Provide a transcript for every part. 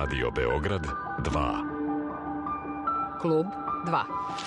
Radio Beograd 2. Klub 2.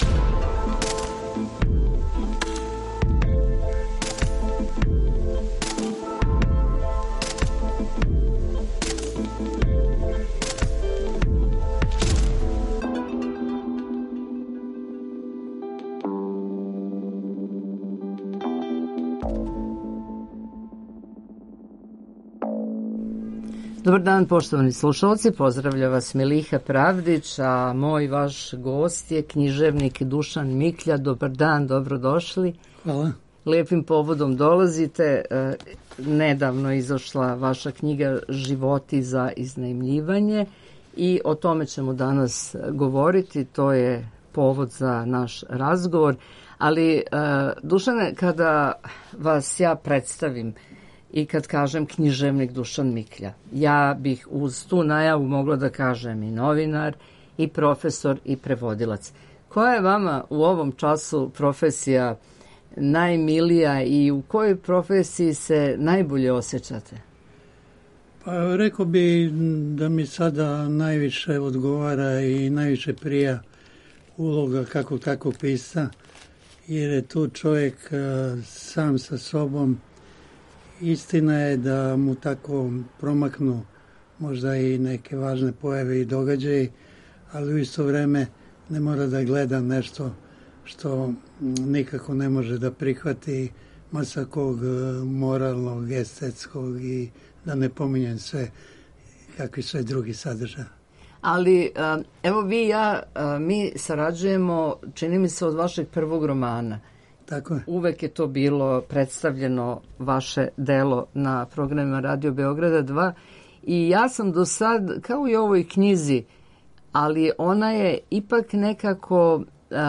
Dobar dan, poštovani slušalci, pozdravlja vas Miliha Pravdić, a moj vaš gost je književnik Dušan Miklja. Dobar dan, dobrodošli. Hvala. Lijepim povodom dolazite. Nedavno izašla vaša knjiga Životi za iznajmljivanje i o tome ćemo danas govoriti. To je povod za naš razgovor. Ali, Dušane, kada vas ja predstavim i kad kažem književnik Dušan Miklja, ja bih uz tu najavu mogla da kažem i novinar, i profesor, i prevodilac. Koja je vama u ovom času profesija najmilija i u kojoj profesiji se najbolje osjećate? Pa rekao bi da mi sada najviše odgovara i najviše prija uloga kako tako pisca, jer je tu čovjek sam sa sobom. Istina je da mu tako promaknu možda i neke važne pojave i događaje, ali u isto vreme ne mora da gleda nešto što nikako ne može da prihvati, masakog moralnog, estetskog i da ne pominjem sve kakvi sve drugi sadržaj. Ali evo vi i ja, mi sarađujemo, čini mi se, od vašeg prvog romana. Tako je. Uvek je to bilo predstavljeno vaše delo na programima Radio Beograda 2 i ja sam do sad, kao i ovoj knjizi, ali ona je ipak nekako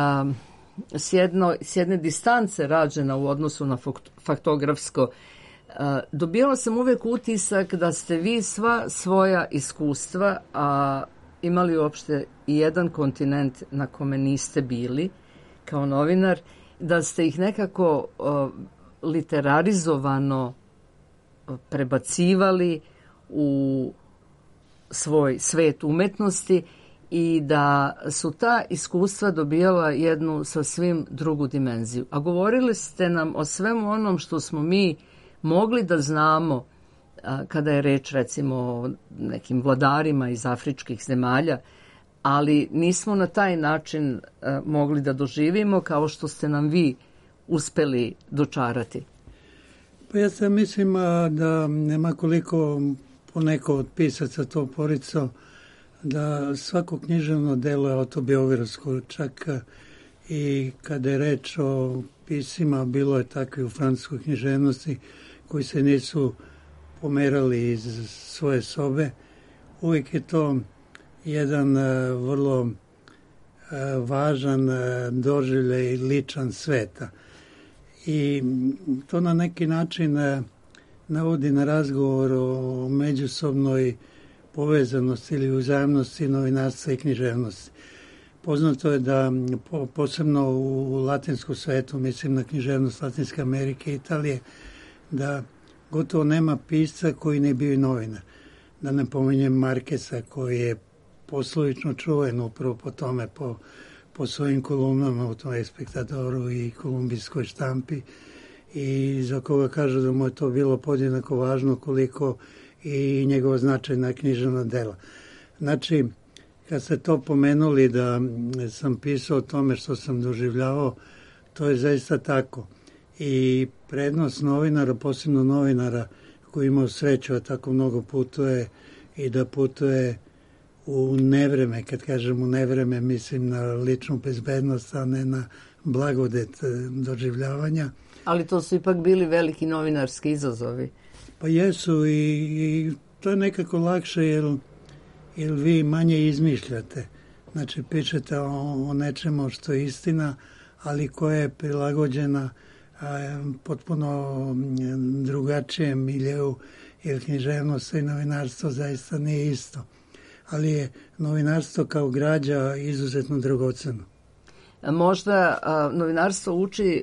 s jedne distance rađena u odnosu na faktografsko. Dobijala sam uvek utisak da ste vi sva svoja iskustva imali uopšte i jedan kontinent na kome niste bili kao novinar, da ste ih nekako literarizovano prebacivali u svoj svet umetnosti i da su ta iskustva dobijala jednu sasvim drugu dimenziju. A govorili ste nam o svemu onom što smo mi mogli da znamo kada je reč recimo o nekim vladarima iz afričkih zemalja, ali nismo na taj način mogli da doživimo kao što ste nam vi uspeli dočarati. Pa ja sam mislim da nema koliko poneko od pisaca to poricao, da svako književno delo je autobiografsko, čak i kada je reč o pisima, bilo je takvi u francuskoj književnosti koji se nisu pomerali iz svoje sobe. Uvijek je to jedan vrlo važan doživljaj ličan sveta. I to na neki način navodi na razgovor o međusobnoj povezanosti ili uzajamnosti novinarstva i književnosti. Poznato je da posebno u latinskom svetu, mislim na književnost Latinske Amerike i Italije, da gotovo nema pisca koji ne bio i novinar. Da ne pominjem Markesa koji je poslovično čuven upravo po tome, po svojim kolumnama u tom Spektatoru i kolumbijskoj štampi, i za koga kažu da mu je to bilo podjednako važno koliko i njegova značajna književna dela. Znači, kad ste to pomenuli da sam pisao o tome što sam doživljavao, to je zaista tako. I prednost novinara, posebno novinara koji imao sreću da tako mnogo putuje i da putuje u nevreme. Kad kažem u nevreme, mislim na ličnu bezbednost, a ne na blagodet doživljavanja. Ali to su ipak bili veliki novinarski izazovi. Pa jesu i to je nekako lakše jer vi manje izmišljate. Znači, pišete o nečemu što je istina, ali koja je prilagođena potpuno drugačijem miljeu, jer književnost i novinarstvo zaista nije isto. Ali je novinarstvo kao građa izuzetno dragoceno. Možda novinarstvo uči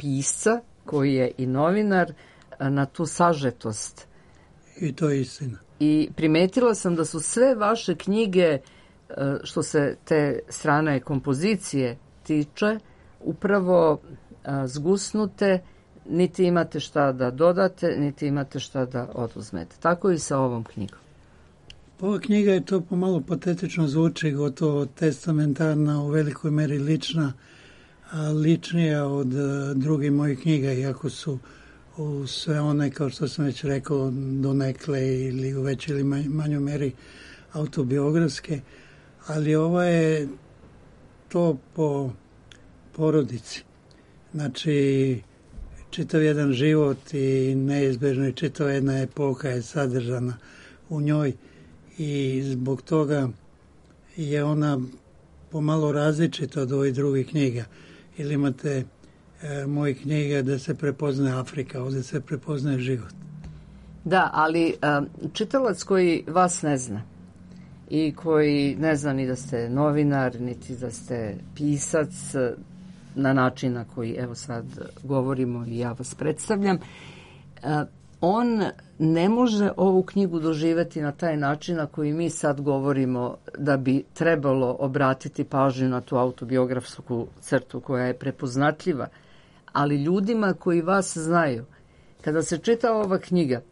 pisca, koji je i novinar, na tu sažetost. I to je istina. I primetila sam da su sve vaše knjige, što se te strane kompozicije tiče, upravo zgusnute, niti imate šta da dodate, niti imate šta da oduzmete. Tako i sa ovom knjigom. Ova knjiga je to pomalo patetično zvuči, gotovo testamentarna, u velikoj meri lična, a ličnija od drugih mojih knjiga, iako su u sve one, kao što sam već rekao, donekle ili u većoj ili manjoj meri autobiografske, ali ova je to po porodici. Znači, čitav jedan život i neizbežno i čitava jedna epoha je sadržana u njoj i zbog toga je ona pomalo različita od ovih drugih knjiga. Ili imate mojih knjiga da se prepoznaje Afrika, ovdje se prepoznaje život. Da, ali čitalac koji vas ne zna i koji ne zna ni da ste novinar, niti da ste pisac na način na koji evo sad govorimo i ja vas predstavljam, on ne može ovu knjigu doživjeti na taj način na koji mi sad govorimo da bi trebalo obratiti pažnju na tu autobiografsku crtu koja je prepoznatljiva. Ali ljudima koji vas znaju, kada se čita ova knjiga,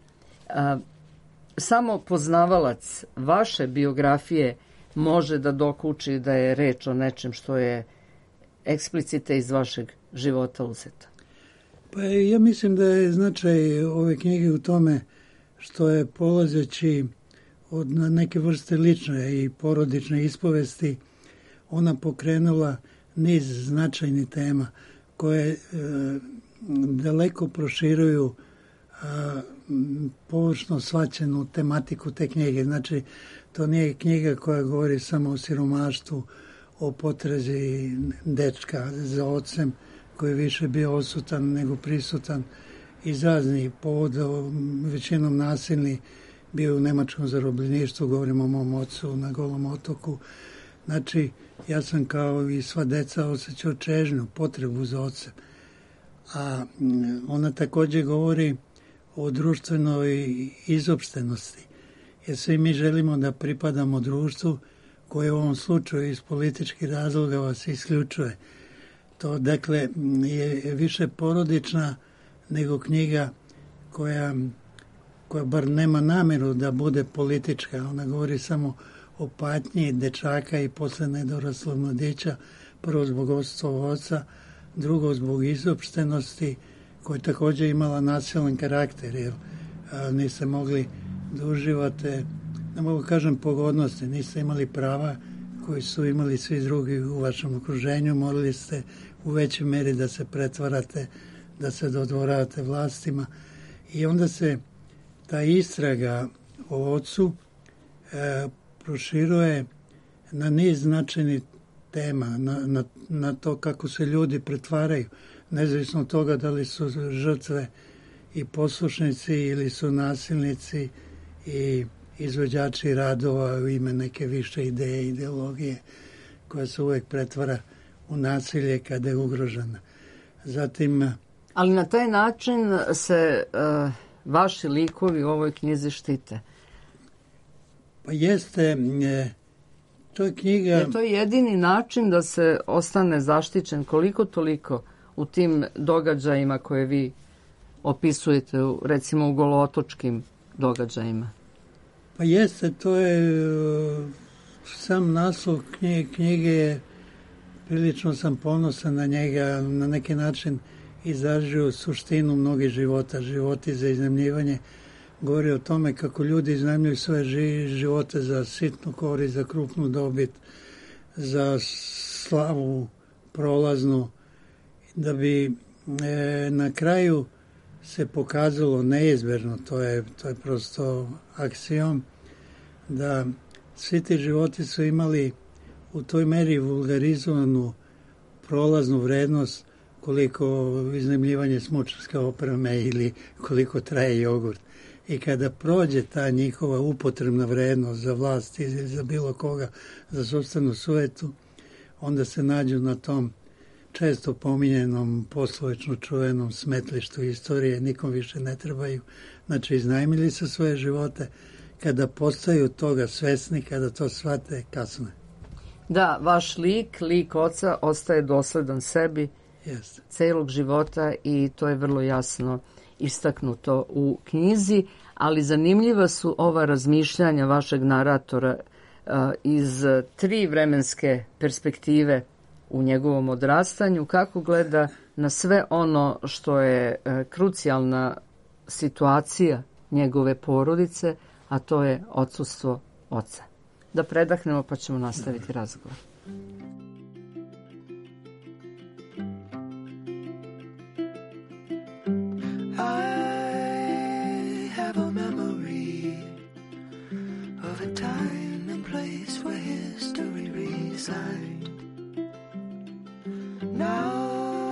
samo poznavalac vaše biografije može da dokuči da je reč o nečem što je eksplicite iz vašeg života uzeto. Pa ja mislim da je značaj ove knjige u tome što je polazeći od neke vrste lične i porodične ispovesti, ona pokrenula niz značajnih tema koje daleko proširuju površno shvaćenu tematiku te knjige. Znači, to nije knjiga koja govori samo o siromaštvu, o potrazi dečka za ocem koji je više bio odsutan nego prisutan iz raznih povoda, većinom nasilni, bio u nemačkom zarobljeništvu, govorimo o mom ocu na Golom otoku. Znači, ja sam kao i sva deca osjećao čežnju, potrebu za ocem. A ona također govori o društvenoj izopštenosti, jer svi mi želimo da pripadamo društvu koje u ovom slučaju iz političkih razloga vas isključuje. To, dakle, je više porodična nego knjiga koja bar nema namjeru da bude politička. Ona govori samo o patnji dečaka i posle nedoraslog mladića, prvo zbog odsustva oca, drugo zbog izopštenosti, koja je također imala nasilan karakter, jer niste mogli da uživate, ne mogu kažem pogodnosti, niste imali prava koji su imali svi drugi u vašem okruženju, morali ste u većoj meri da se pretvarate, da se dodvoravate vlastima. I onda se ta istraga o ocu proširuje na niz značajnih tema, na to kako se ljudi pretvaraju, nezavisno od toga da li su žrtve i poslušnici ili su nasilnici i izvođači radova u ime neke više ideje, ideologije koja se uvijek pretvara u nasilje kada je ugrožena. Zatim, ali na taj način se vaši likovi u ovoj knjizi štite. Pa jeste, to je knjiga... Je to jedini način da se ostane zaštićen koliko toliko u tim događajima koje vi opisujete, recimo u golootočkim događajima? Pa jeste, to je sam naslov knjige je, prilično sam ponosan na njega, na neki način izražio suštinu mnogih života. Životi za iznajmljivanje govori o tome kako ljudi iznajmljuju svoje živote za sitnu korist, za krupnu dobit, za slavu prolaznu, da bi na kraju se pokazalo neizbježno, to je prosto aksiom, da svi ti životi su imali u toj meri vulgarizovanu prolaznu vrednost koliko iznajmljivanje smučarske opreme ili koliko traje jogurt. I kada prođe ta njihova upotrebna vrednost za vlast ili za bilo koga, za sopstvenu sujetu, onda se nađu na tom često pominjenom, poslovično čuvenom smetlištu istorije, nikom više ne trebaju. Znači, iznajmili su svoje živote kada postaju toga svesni, kada to shvate, kasno je. Da, vaš lik oca ostaje dosledan sebi celog života i to je vrlo jasno istaknuto u knjizi, ali zanimljiva su ova razmišljanja vašeg naratora iz 3 vremenske perspektive u njegovom odrastanju, kako gleda na sve ono što je krucijalna situacija njegove porodice, a to je odsustvo oca. Da predahnemo pa ćemo nastaviti razgovor. I have a memory of a time and place where history resigned. Now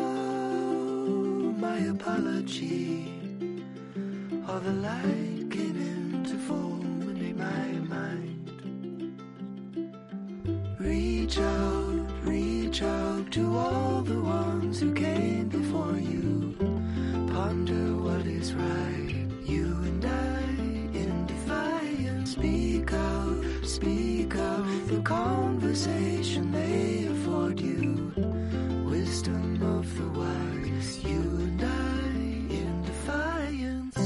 my apology, all the light came into form in my mind. Reach out to all the ones who came before you. Ponder what is right, you and I in defiance. Speak out, the conversation they afford you. Wisdom of the wise, you and I in defiance.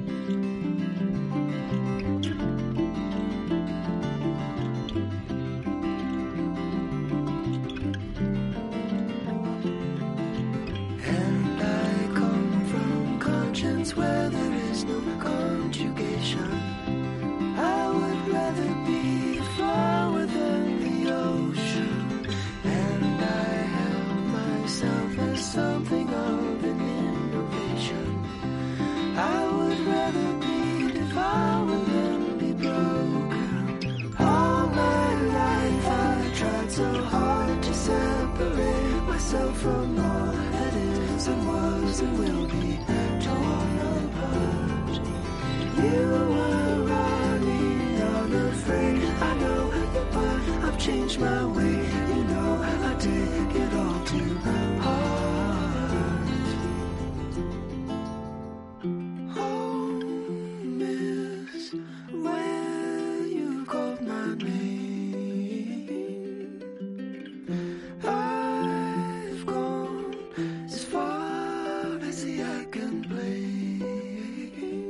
And I come from conscience where there is no conjugation. I would rather be a flower than the ocean. And I held myself as something of an innovation. I would rather be devoured than be broken. All my life I tried so hard to separate myself from all that is and was and will be torn apart. You were running unafraid, I know, but I've changed my way. You know I take it all to heart. Home is where you called my name. I've gone as far as the eye can blame.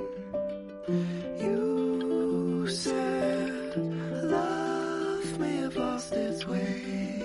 You said love may have lost its way.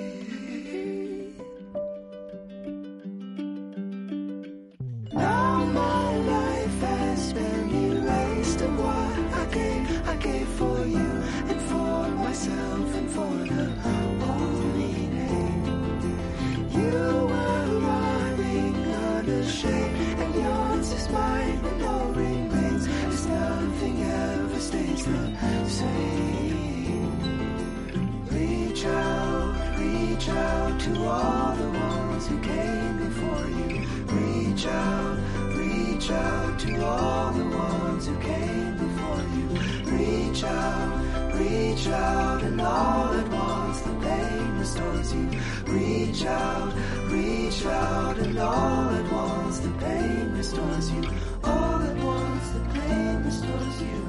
Now my life has been erased, and what I gave for you and for myself and for the holy name. You were running unashamed, and yours is mine, and all remains as nothing ever stays the same. Reach out to all the ones who came before you. Reach out to all the ones who came before you. Reach out, and all at once the pain restores you. Reach out, and all at once the pain restores you. All at once the pain restores you.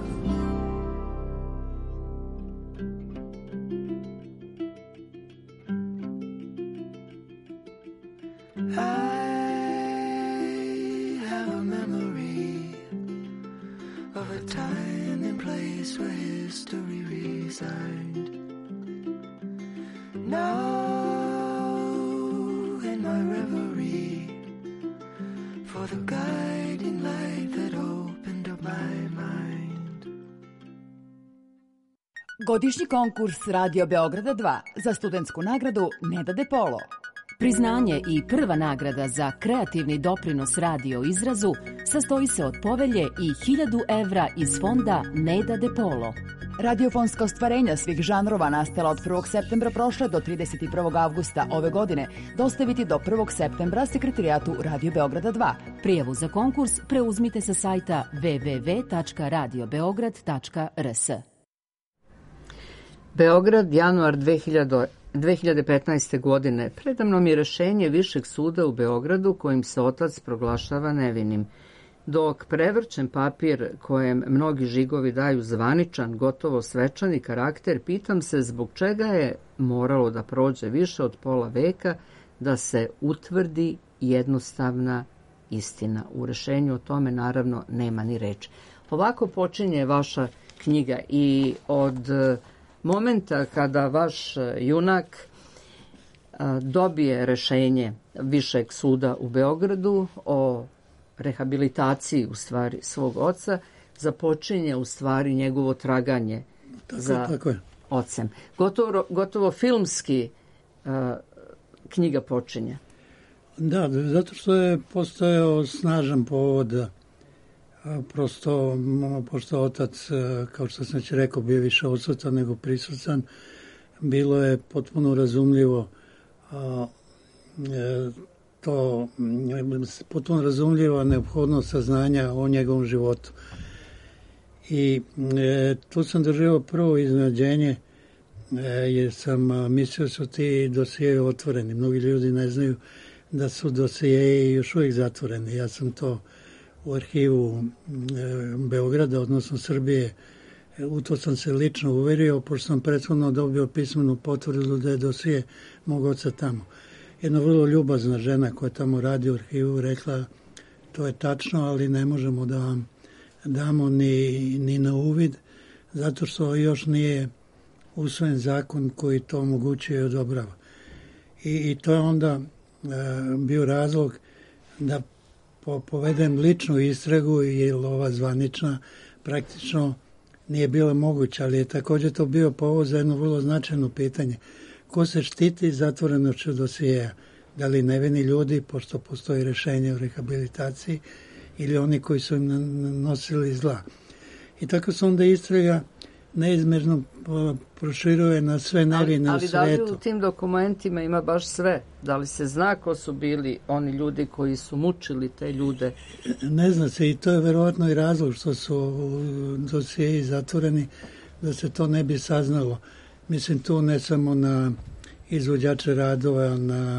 I have a memory of a time and place where history resigned. Now in my reverie, for the guiding light that opened up my mind. Godišnji konkurs Radio Beograda 2 za studentsku nagradu Neda De Polo. Priznanje i prva nagrada za kreativni doprinos radio izrazu sastoji se od povelje i 1000 evra iz fonda Neda De Polo. Radiofonska ostvarenja svih žanrova nastala od 1. septembra prošle do 31. avgusta ove godine dostaviti do 1. septembra Sekretarijatu Radio Beograda 2. Prijavu za konkurs preuzmite sa sajta www.radiobeograd.rs. Beograd, januar 2015. godine. Predamnom je rešenje Višeg suda u Beogradu kojim se otac proglašava nevinim. dok prevrćen papir kojem mnogi žigovi daju zvaničan, gotovo svečani karakter, pitam se zbog čega je moralo da prođe više od pola veka da se utvrdi jednostavna istina. U rešenju o tome naravno nema ni reči. Ovako počinje vaša knjiga i od momenta kada vaš junak dobije rešenje Višeg suda u Beogradu o rehabilitaciji u stvari svog oca, započinje u stvari njegovo traganje za ocem. Gotovo filmski knjiga počinje. Da, zato što je postojao snažan povod, prosto, pošto otac, kao što sam već rekao, bio više odsutan nego prisutan, bilo je potpuno razumljivo potpuno razumljiva neophodnost saznanja o njegovom životu. I tu sam doživio prvo iznenađenje, jer sam mislio su ti dosijeji otvoreni. Mnogi ljudi ne znaju da su dosijeji još uvijek zatvoreni. Ja sam to u arhivu Beograda, odnosno Srbije, u to sam se lično uverio, pošto sam prethodno dobio pismenu potvrdu da je dosije mog oca tamo. Jedna vrlo ljubazna žena koja tamo radi u arhivu rekla to je tačno, ali ne možemo da vam damo ni na uvid, zato što još nije usvojen zakon koji to omogućuje i odobrava. I to je onda bio razlog da povedem ličnu istragu, jer ova zvanična praktično nije bila moguća, ali je također to bio povod za jedno vrlo značajno pitanje. Ko se štiti zatvorenošću dosijeja? Da li nevini ljudi, pošto postoji rešenje o rehabilitaciji, ili oni koji su im nosili zla? I tako se onda istraga neizmjerno proširuje na sve nevine u svetu. Ali da li u tim dokumentima ima baš sve? Da li se zna ko su bili oni ljudi koji su mučili te ljude? Ne zna se, i to je verovatno i razlog što su dosijeji zatvoreni, da se to ne bi saznalo. Mislim tu ne samo na izvođače radova,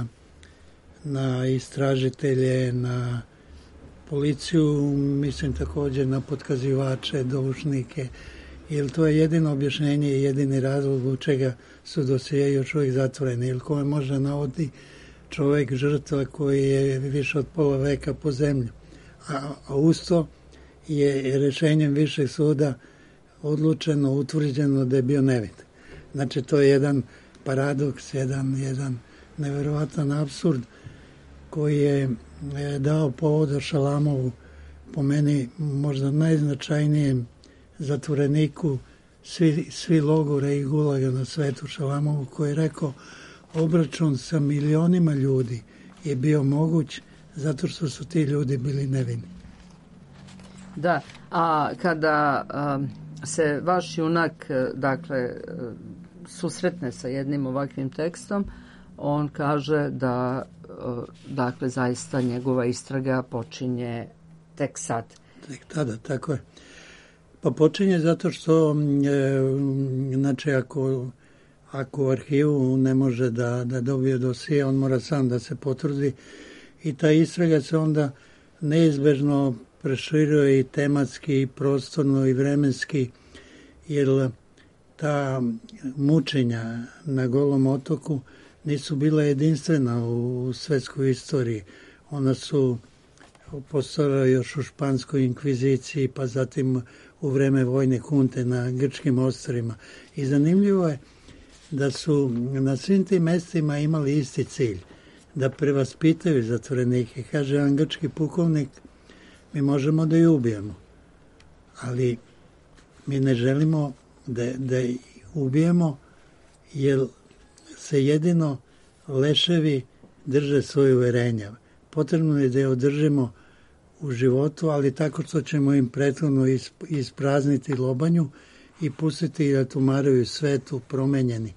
na istražitelje, na policiju, mislim također na potkazivače, doušnike, jer to je jedino objašnjenje i jedini razlog zbog čega su dosijeji još uvijek zatvoreni, jer kome može navodi čovjek žrtva koji je više od pola veka po zemlju. A usto je rešenjem Višeg suda odlučeno, utvrđeno da je bio nevin. Znači to je jedan paradoks, jedan neverovatan apsurd koji je dao povoda Šalamovu, po meni možda najznačajnijem zatvoreniku svi logora i gulaga na svetu, Šalamovu, koji je rekao obračun sa milionima ljudi je bio moguć zato što su ti ljudi bili nevini. Da, a kada se vaš junak, dakle, susretne sa jednim ovakvim tekstom, on kaže da, dakle, zaista njegova istraga počinje tek sad. Tek tada, tako je. Pa počinje zato što, znači, ako u arhivu ne može da dobije dosije, on mora sam da se potvrdi i ta istraga se onda neizbežno proširuje i tematski, i prostorno, i vremenski, jer ta mučenja na Golom otoku nisu bila jedinstvena u svetskoj istoriji. Ona su postojala još u španskoj inkviziciji, pa zatim u vreme vojne hunte na grčkim ostrvima. I zanimljivo je da su na svim tim mestima imali isti cilj, da prevaspitaju zatvorenike. Kaže jedan grčki pukovnik, mi možemo da ju ubijemo, ali mi ne želimo da ih ubijemo, jer se jedino leševi drže svoje uverenja. Potrebno je da je održimo u životu, ali tako što ćemo im prethodno isprazniti lobanju i pustiti da tumaraju svetu promenjeni.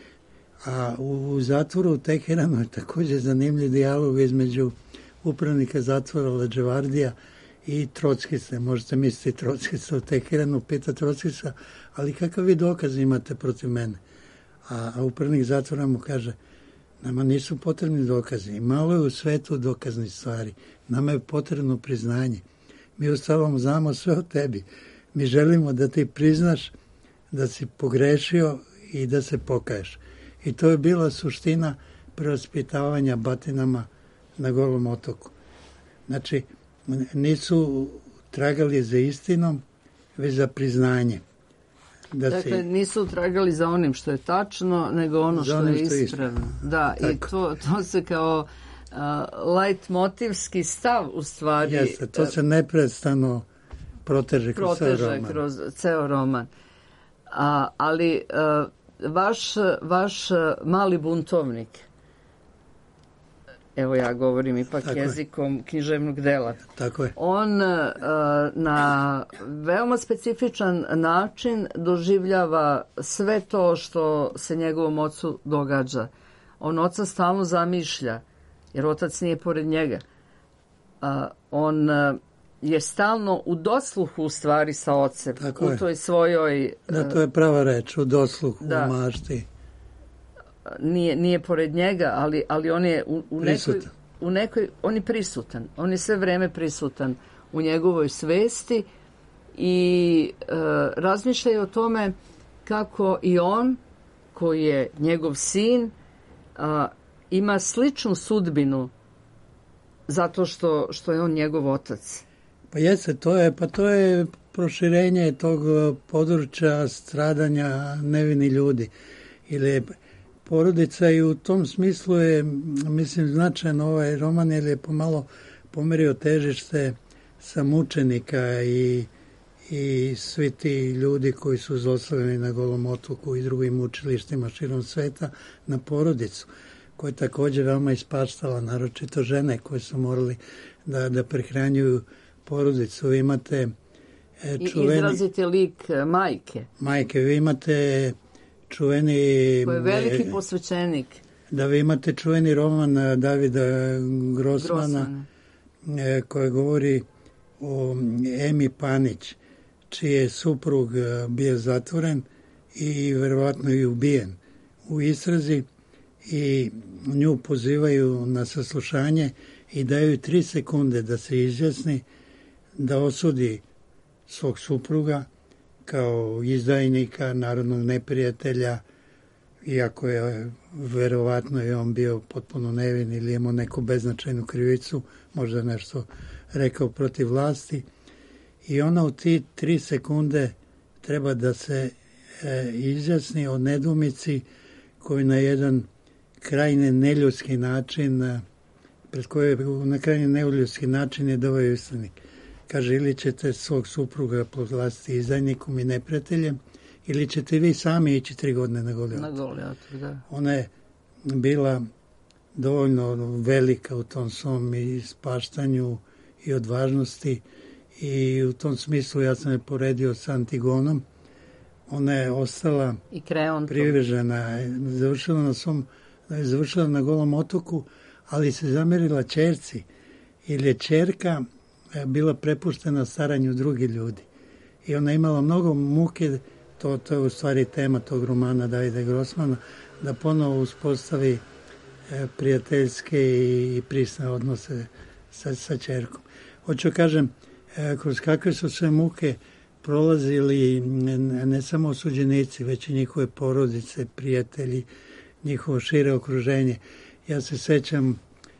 A u zatvoru u Teheranu je također zanimljiv dijalog između upravnika zatvora Ledževardija i Trockista. Možete misliti Trockista u Teheranu, pita Trockista, ali kakav vi dokaz imate protiv mene? A upravnik zatvora mu kaže, nama nisu potrebni dokazi. Malo je u svetu dokaznih stvari. Nama je potrebno priznanje. Mi uostalom znamo sve o tebi. Mi želimo da ti priznaš da si pogrešio i da se pokaješ. I to je bila suština prevaspitavanja batinama na Golom otoku. Znači, nisu tragali za istinom, već za priznanje. Dakle, nisu tragali za onim što je tačno, nego ono što je ispravno. Da, tako. I to se kao lajtmotivski stav u stvari... Jeste, to se neprestano proteže kroz ceo roman. Ali vaš mali buntovnik, evo ja govorim ipak tako jezikom je. Književnog dela. Tako je. On na veoma specifičan način doživljava sve to što se njegovom ocu događa. On oca stalno zamišlja, jer otac nije pored njega. On je stalno u dosluhu u stvari sa ocem. Tako u toj svojoj... Da, to je prava reč, u dosluhu, u mašti. Nije pored njega, ali on je u nekoj, on je prisutan. On je sve vreme prisutan u njegovoj svesti i razmišlja o tome kako i on, koji je njegov sin, ima sličnu sudbinu zato što je on njegov otac. Pa jeste, to je proširenje tog područja stradanja nevini ljudi. Ili porodica i u tom smislu je, mislim, značajan ovaj roman, jer je pomalo pomerio težište sa mučenika i svi ti ljudi koji su zlostavljeni na Golom otoku i drugim učilištima širom sveta na porodicu, koja je također veoma ispaštala, naročito žene koje su morali da prehranjuju porodicu. Vi imate čuveni... Izrazite lik majke. Majke, vi imate čuveni... Koji je veliki posvećenik. Da, vi imate čuveni roman Davida Grossmana koji govori o Emi Panić, čiji je suprug bio zatvoren i verovatno i ubijen u istrazi, i nju pozivaju na saslušanje i daju 3 sekunde da se izjasni, da osudi svog supruga kao izdajnika, narodnog neprijatelja, iako je verovatno je on bio potpuno nevin ili imao neku beznačajnu krivicu, možda nešto rekao protiv vlasti. I ona u ti 3 sekunde treba da se izjasni o nedoumici koju na jedan krajne neljudski način, pred koje na krajne neljudski način je doveo istražnik. Kaže, ili ćete svog supruga proglasiti izdajnikom i neprijateljem, ili ćete vi sami ići 3 godine na Goli otok. Da. Ona je bila dovoljno velika u tom svom ispaštanju i odvažnosti, i u tom smislu ja sam je poredio s Antigonom. Ona je ostala privržena, završila na Golom otoku, ali se zamjerila ćerci, ili je ćerka bila prepuštena staranju drugih ljudi. I ona je imala mnogo muke, to je u stvari tema tog romana Davida Grossmana, da ponovo uspostavi prijateljske i prisne odnose sa ćerkom. Hoću kažem, kroz kakve su sve muke prolazili ne samo osuđenici, već i njihove porodice, prijatelji, njihovo šire okruženje. Ja se sećam,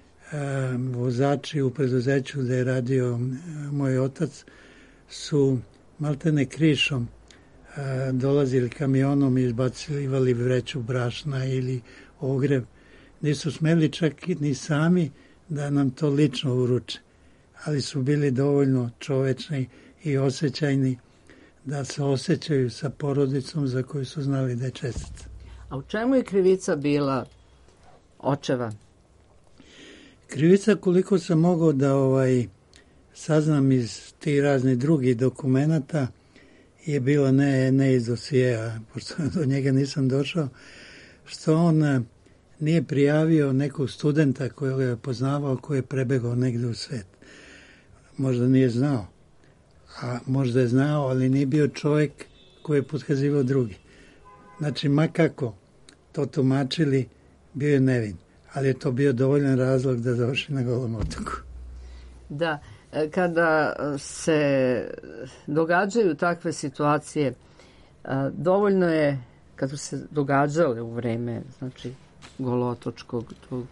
vozači u preduzeću gde je radio moj otac su maltene krišom dolazili kamionom i izbacivali vreću brašna ili ogrev. Nisu smeli čak ni sami da nam to lično uruče, ali su bili dovoljno čovečni i osjećajni da se osjećaju sa porodicom za koju su znali da je čestica. A u čemu je krivica bila očeva? Krivica, koliko sam mogao da saznam iz tih raznih drugih dokumenata, je bila ne iz dosijeja, pošto do njega nisam došao, što on nije prijavio nekog studenta kojeg je poznavao, koji je prebegao negdje u svet. Možda nije znao, a možda je znao, ali nije bio čovjek koji je potkazivao drugi. Znači, makako to tumačili, bio je nevin, ali je to bio dovoljan razlog da završi na Golom otoku. Da, kada se događaju takve situacije, dovoljno je, kada su se događale u vreme, znači, golootočkog tog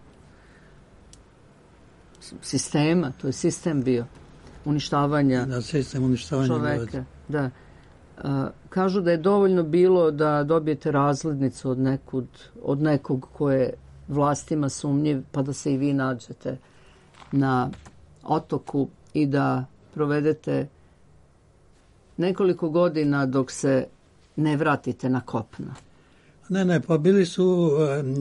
sistema, to je sistem bio uništavanja, sistem uništavanja čoveka. Da. Kažu da je dovoljno bilo da dobijete razglednicu od nekog ko je vlastima sumnjiv, pa da se i vi nađete na otoku i da provedete nekoliko godina dok se ne vratite na kopno. Ne, pa bili su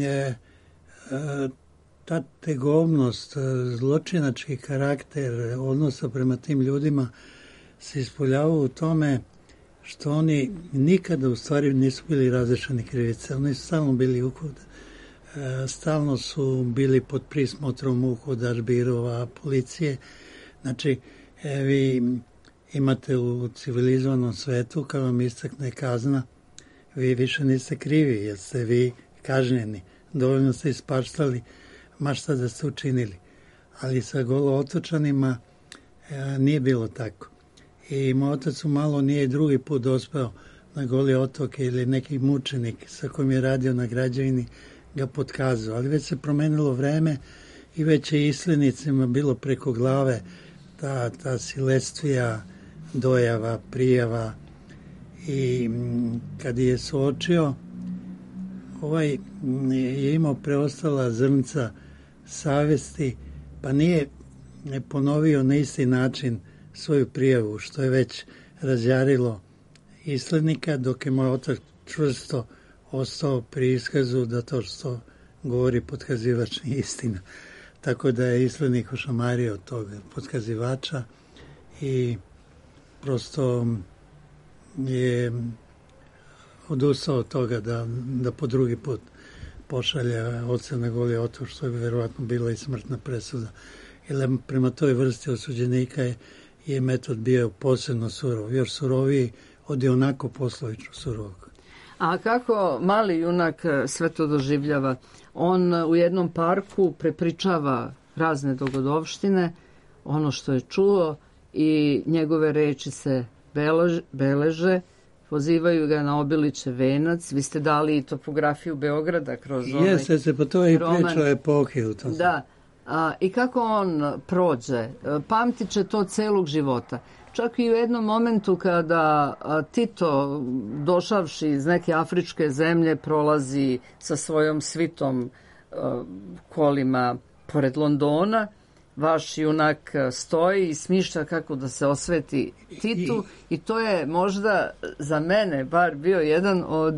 ta tegovnost, zločinački karakter odnosa prema tim ljudima se ispoljavao u tome što oni nikada u stvari nisu bili razrešeni krivice. Oni su stalno bili uhod. Stalno su bili pod prismotrom uhoda, žbirova, policije. Znači, vi imate u civilizovanom svetu, kad vam istakne kazna, vi više niste krivi, jer ste vi kažnjeni. Dovoljno ste ispaštali, ma šta da ste učinili. Ali sa golootočanima nije bilo tako. I moj otac malo nije drugi put dospeo na Goli otok ili neki mučenik sa kojim je radio na građevini ga potkazao. Ali već se promenilo vreme i već je islenicima bilo preko glave ta silestvija, dojava, prijava. I kad je suočio, je imao preostala zrnca savesti, pa nije ponovio na isti način svoju prijavu, što je već razjarilo islednika, dok je moj otac čvrsto ostao pri iskazu da to što govori potkazivač nije istina. Tako da je islednik ošamario tog potkazivača i prosto je odustao od toga da po drugi put pošalje oca na Goli otok, što je verovatno bila i smrtna presuda. Jer prema toj vrsti osuđenika je metod bio posebno surov, još suroviji od je onako poslovično surovog. A kako mali junak sve to doživljava? On u jednom parku prepričava razne dogodovštine, ono što je čuo, i njegove reči se beleže, pozivaju ga na Obilićev venac. Vi ste dali i topografiju Beograda kroz Jeste, pa to je i priča epohe u tom. Da. I kako on prođe, pamtit će to celog života. Čak i u jednom momentu kada Tito, došavši iz neke afričke zemlje, prolazi sa svojom svitom kolima pored Londona, vaš junak stoji i smišlja kako da se osveti Titu i to je možda za mene bar bio jedan od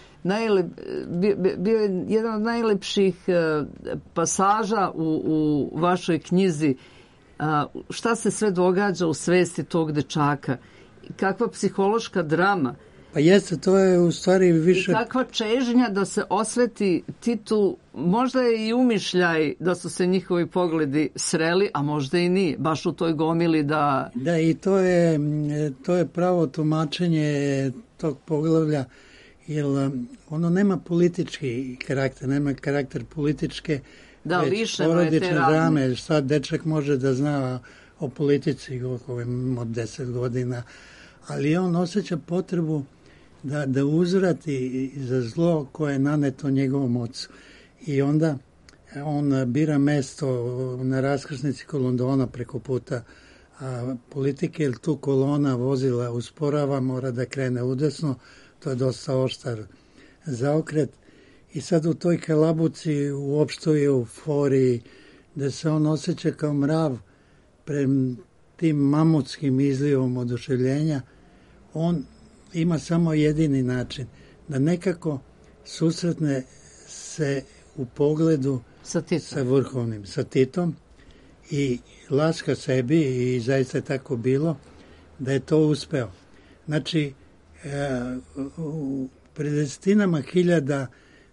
najlepših pasaža u vašoj knjizi. Šta se sve događa u svesti tog dečaka? Kakva psihološka drama? Pa jeste, to je u stvari više... I kakva čežnja da se osveti Titu, možda je i umišljaj da su se njihovi pogledi sreli, a možda i nije, baš u toj gomili da... Da, i to je pravo tumačenje tog poglavlja, jer ono nema politički karakter, nema karakter političke, već porodične drame. Šta dečak može da zna o politici od 10 godina, ali on osjeća potrebu da uzvrati za zlo koje je naneto njegovom ocu. I onda on bira mesto na raskrsnici kod Londona preko puta politike, jer tu kolona vozila usporava, mora da krene udesno, to je dosta oštar zaokret. I sad u toj kalabuci, u opštoj euforiji, da se on osjeća kao mrav prema tim mamutskim izlivom oduševljenja, on ima samo jedini način, da nekako susretne se u pogledu sa vrhovnim, sa Titom, i laska sebi, i zaista je tako bilo, da je to uspeo. Znači, pred desetinama hiljada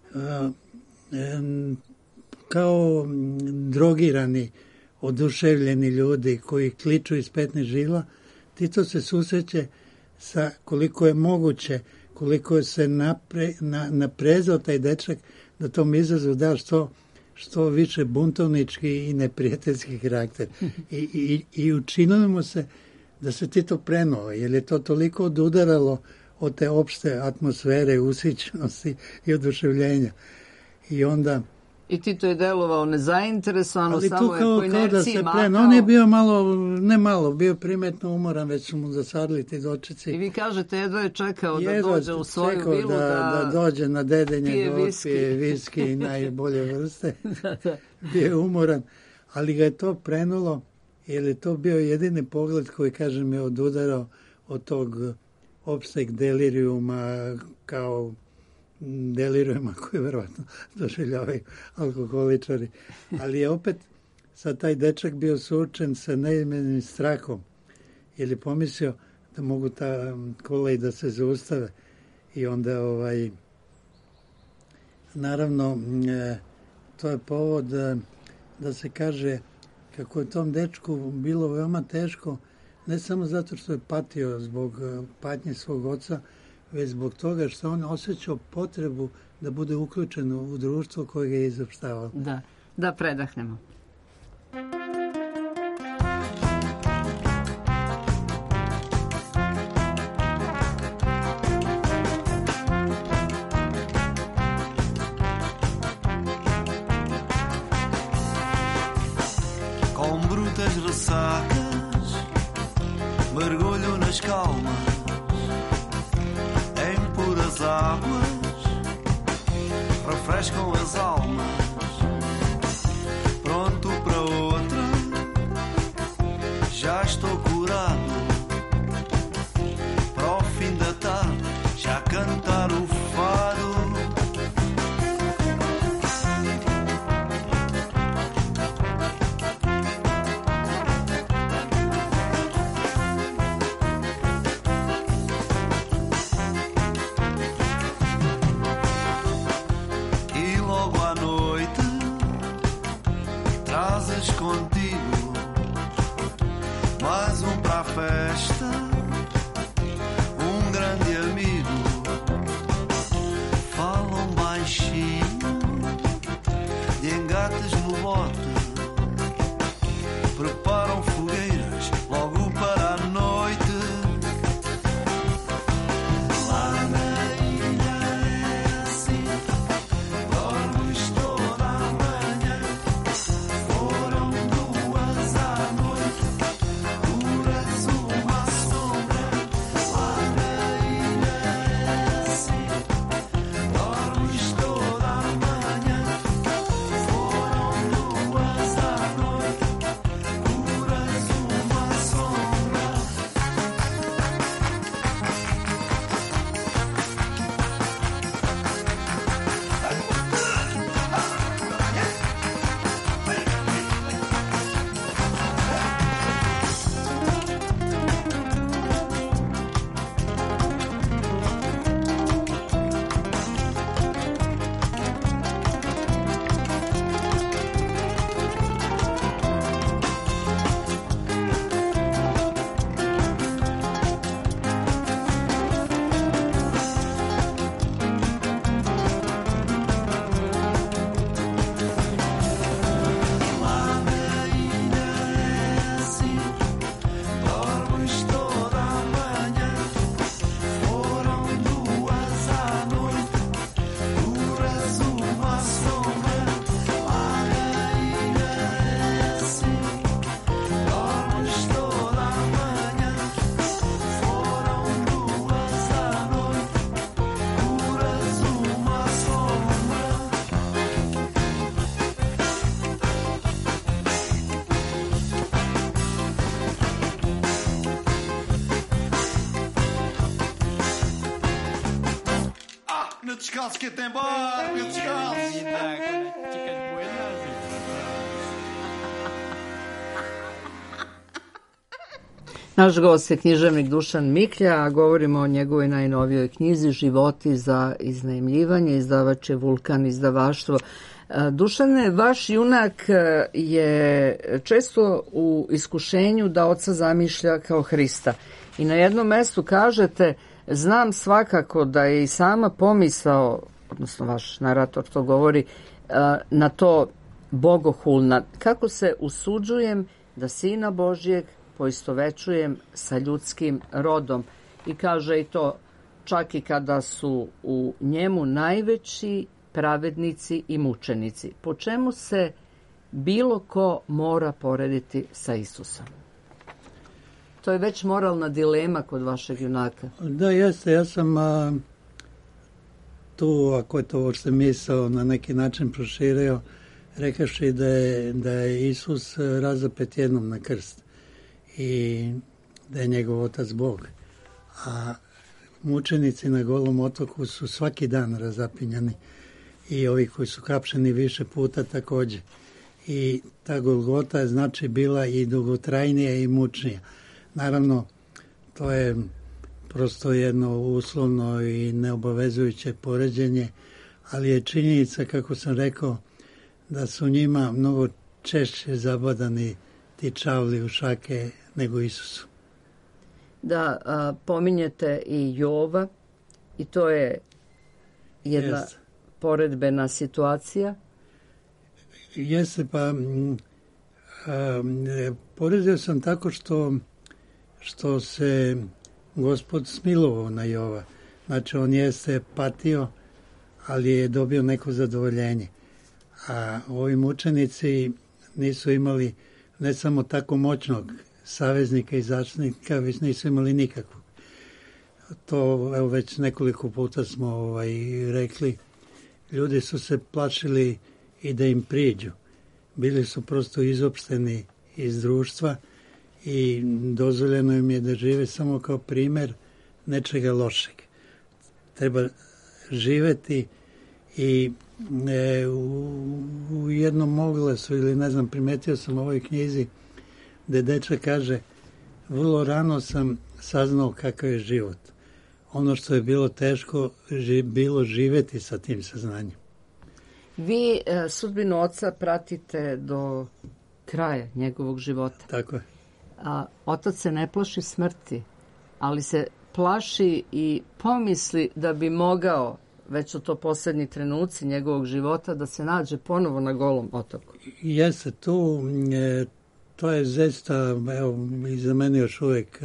kao drogirani, oduševljeni ljudi koji kliču iz petnih žila, Tito se susreće sa, koliko je moguće, koliko se naprezao taj dečak da tom izrazu da što više buntovnički i neprijateljski karakter. I učinilo mu se da se Tito prenuo, jer je to toliko odudaralo od te opšte atmosfere, ushićenosti i oduševljenja. I onda... I Tito je delovao nezainteresovano, ali samo je po inerciji mahao. On je bio bio primetno umoran, već su mu zasadili ti dočeci. I vi kažete, jedva je čekao da dođe u svoju vilu, da dođe na dedenje, pije viski najbolje vrste. Bio je umoran, ali ga je to prenulo, jer je to bio jedini pogled koji, kažem, je odudarao od tog opšteg delirijuma, kao delirijuma koji verovatno doživljavaju alkoholičari. Ali je opet sad taj dečak bio suočen sa neimenim strahom, jer je pomislio da mogu ta kola i da se zaustave. I onda, naravno, to je povod da se kaže kako je tom dečku bilo veoma teško, ne samo zato što je patio zbog patnje svog oca, već zbog toga što on osjećao potrebu da bude uključen u društvo koje ga je izopštavalo. Da predahnemo. Com brutas ressacas, mergulho nas calmas, em puras águas, refrescam as almas. Pronto para outra, já estou curado. Para o fim da tarde, já cantar o fado. Contigo mais para a festa, grande amigo. Falam baixinho e engates no bote, preparam fogueiras logo para a noite. Lá na ilha é assim, dormes toda a manhã. Foram 2 à noite, duras uma sombra. Lá na ilha é assim, dormes toda a manhã. Foram 2 à noite, duras uma sombra. Dormes toda a manhã. Foram 2 à noite, duras uma sombra. Lá na ilha é assim, dormes toda a manhã. Foram 2 à noite, duras uma sombra. Meu descalço que até embora, meu descalço. Naš gost je književnik Dušan Miklja, a govorimo o njegovoj najnovijoj knjizi Životi za iznajmljivanje, izdavač je Vulkan izdavaštvo. Dušane, vaš junak je često u iskušenju da oca zamišlja kao Hrista. I na jednom mestu kažete, znam svakako da je i sama pomisao, odnosno vaš narator to govori, na to bogohulna. Kako se usuđujem da Sina Božjeg poistovećujem sa ljudskim rodom. I kaže i to čak i kada su u njemu najveći pravednici i mučenici. Po čemu se bilo ko mora porediti sa Isusom? To je već moralna dilema kod vašeg junaka. Da, jeste. Ja sam tu, ako je to uopšte misao, na neki način proširio, rekavši da je Isus razapet jednom na krst i da je njegov otac Bog. A mučenici na Golom otoku su svaki dan razapinjani i ovi koji su hapšeni više puta također. I ta Golgota je znači bila i dugotrajnija i mučnija. Naravno, to je prosto jedno uslovno i neobavezujuće poređenje, ali je činjenica, kako sam rekao, da su njima mnogo češće zabadani ti čavli u šake nego Isusu. Da, pominjete i Jova i to je jedna poredbena situacija. Jeste, pa poredio sam tako što se Gospod smilovao na Jova. Znači, on jeste patio, ali je dobio neko zadovoljenje. A ovi mučenici nisu imali ne samo tako moćnog saveznika i zaštitnika, već nisu imali nikakvog. To evo, već nekoliko puta smo rekli. Ljudi su se plašili i da im priđu. Bili su prosto izopšteni iz društva i dozvoljeno im je da žive samo kao primjer nečega lošeg. Treba živeti i u jednom oglasu, ili ne znam, primetio sam u ovoj knjizi gde dečak kaže: vrlo rano sam saznao kakav je život. Ono što je bilo teško, bilo živeti sa tim saznanjem. Vi sudbinu oca pratite do kraja njegovog života. Tako je. Otac se ne plaši smrti, ali se plaši i pomisli da bi mogao, već su to posljednji trenuci njegovog života, da se nađe ponovo na Golom otoku. Jeste, to je zaista, evo, i za mene još uvijek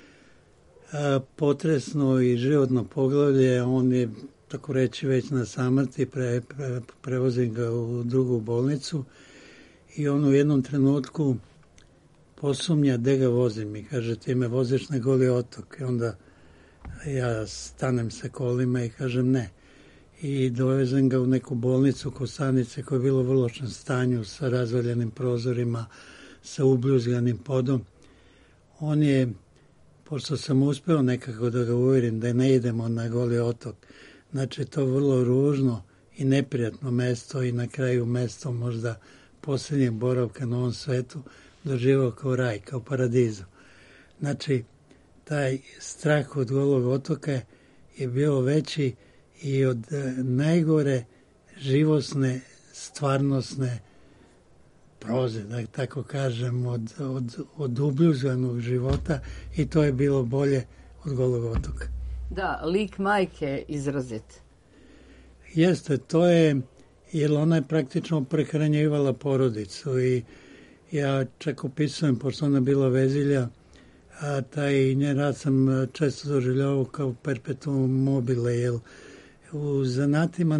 potresno i životno poglavlje. On je, tako reći, već na samrti, prevozim ga u drugu bolnicu i on u jednom trenutku posumnja gde ga vozim i kaže: ti me voziš na Goli otok. I onda ja stanem sa kolima i kažem ne. I dovezem ga u neku bolnicu Kosanice koja je bila u vrlo lošem stanju, sa razvaljenim prozorima, sa ubljuzganim podom. On je, pošto sam uspeo nekako da ga uvjerim da ne idemo na Goli otok, znači to vrlo ružno i neprijatno mesto i na kraju mesto možda posljednjeg boravka na ovom svetu, doživao kao raj, kao paradizu. Znači, taj strah od Golog otoka je bio veći i od najgore živosne, stvarnosne proze, da tako kažem, od ubljuzganog života, i to je bilo bolje od Golog otoka. Da, lik majke izrazit. Jeste, to je, jer ona je praktično prehranjivala porodicu i ja čak opisujem, pošto ona bila vezilja, a taj njen rad sam često doživljavao kao perpetuum mobile, jer u zanatima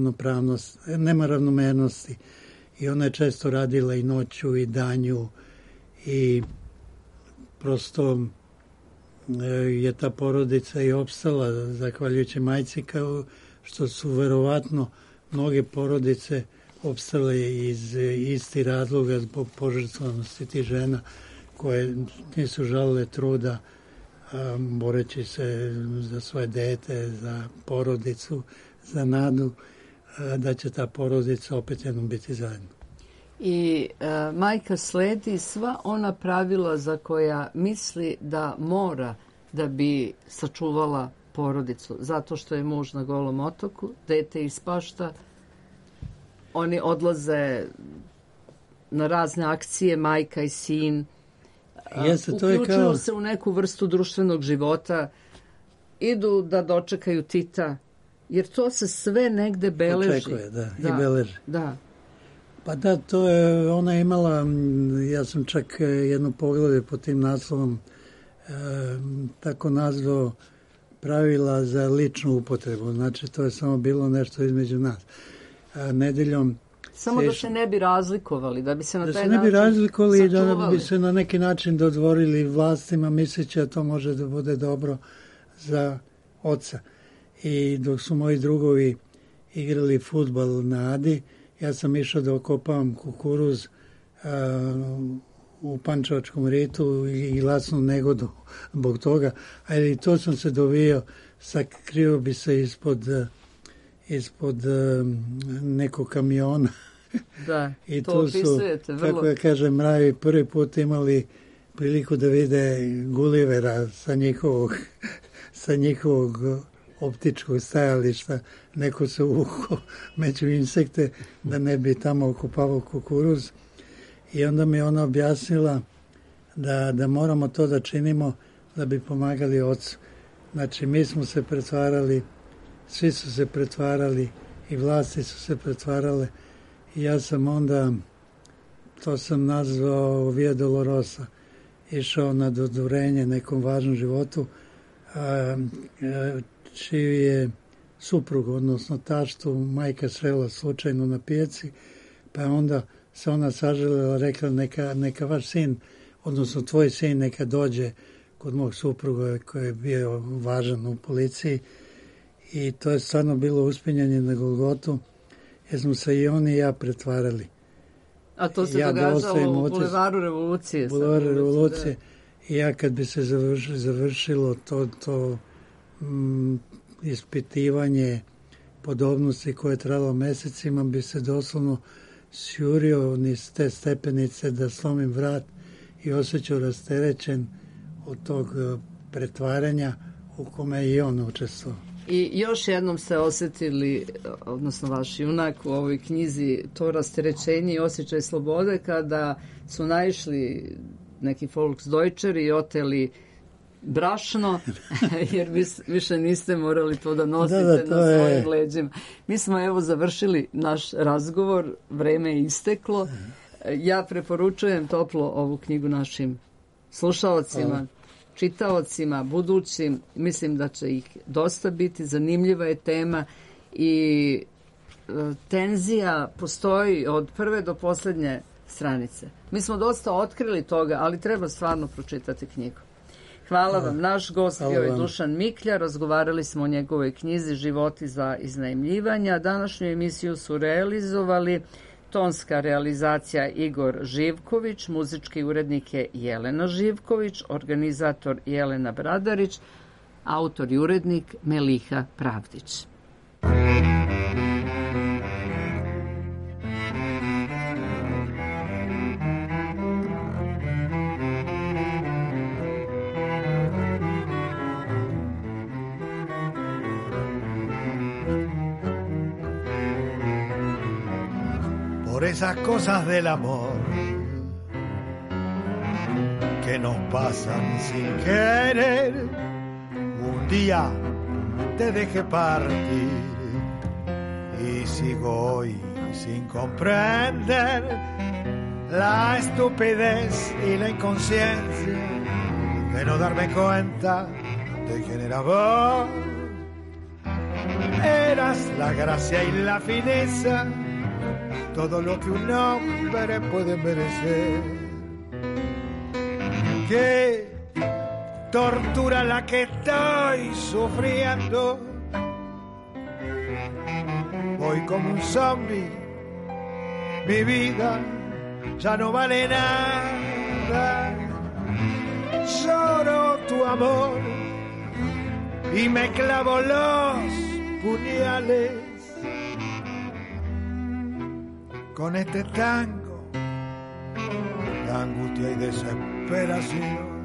nema ravnomernosti i ona je često radila i noću i danju i prosto je ta porodica i opstala zahvaljujući majci, kao što su verovatno mnoge porodice opstale iz istih razloga zbog požrtvovanosti tih žena koje nisu žalile truda boreći se za svoje dete, za porodicu, za nadu da će ta porodica opet jednom biti zajedno. I majka sledi sva ona pravila za koja misli da mora da bi sačuvala porodicu, zato što je muž na Golom otoku, dete ispašta, oni odlaze na razne akcije, majka i sin, uključuju se u neku vrstu društvenog života, idu da dočekaju Tita, jer to se sve negde beleži. Očekuje, i beleži. Da. Pa da, to je, ona je imala, ja sam čak jedno poglavlje pod tim naslovom tako nazvao pravila za ličnu upotrebu. Znači, to je samo bilo nešto između nas. Nedeljom samo da se ne bi razlikovali, da bi se na taj način da se ne bi razlikovali i da sačuvali. bi se na neki način dodvorili vlastima, misleći da to može da bude dobro za oca. I dok su moji drugovi igrali fudbal na Adi, ja sam išao da okopavam kukuruz u Pančevačkom ritu i glasnu negodu zbog toga, ali to sam se dovijao, sakrio bi se ispod nekog kamiona. Da, i to tu opisujete su, vrlo. kako ja kažem, mravi prvi put imali priliku da vide Gulivera sa njihovog optičkog stajališta. Neko se uvukao među insekte da ne bi tamo okupavao kukuruz. I onda mi ona objasnila da moramo to da činimo da bi pomagali ocu. Znači, mi smo se pretvarali, svi su se pretvarali i vlasti su se pretvarale. I ja sam onda, to sam nazvao Via Dolorosa, išao na dodvorenje nekom važnom životu, čiji je suprug, odnosno taštu, majka srela slučajno na pijaci, pa onda se ona saželjela, rekla neka vaš sin, odnosno tvoj sin, neka dođe kod mog supruga koji je bio važan u policiji. I to je stvarno bilo uspinjanje na Golgotu, jer smo se i on i ja pretvarali. A to se događalo u Bulevaru Revolucije. Bulevaru Revolucije. I ja kad bi se završilo to ispitivanje podobnosti koje je trajalo mesecima, bi se doslovno sjurio niz te stepenice da slomim vrat i osjećao rasterećen od tog pretvaranja u kome je i on učestvovao. I još jednom se osjetili, odnosno vaš junak u ovoj knjizi, to rasterećenje i osjećaj slobode kada su naišli neki Volksdeutscheri i oteli brašno, jer više niste morali to da nosite na svojim leđima. Mi smo evo završili naš razgovor, vreme je isteklo. Ja preporučujem toplo ovu knjigu našim slušaocima, čitaocima, budućim. Mislim da će ih dosta biti. Zanimljiva je tema i tenzija postoji od prve do poslednje stranice. Mi smo dosta otkrili toga, ali treba stvarno pročitati knjigu. Hvala vam. Naš gost bio je Dušan Miklja. Razgovarali smo o njegovoj knjizi Životi za iznajmljivanja. Današnju emisiju su realizovali tonska realizacija Igor Živković, muzički urednik je Jelena Živković, organizator Jelena Bradarić, autor i urednik Meliha Pravdić. Por esas cosas del amor que nos pasan sin querer, un día te dejé partir y sigo hoy sin comprender la estupidez y la inconsciencia de no darme cuenta de quién era vos. Eras la gracia y la fineza, todo lo que un hombre puede merecer. Qué tortura la que estoy sufriendo. Voy como un zombie, mi vida ya no vale nada. Lloro tu amor y me clavo los puñales con este tango de angustia y desesperación.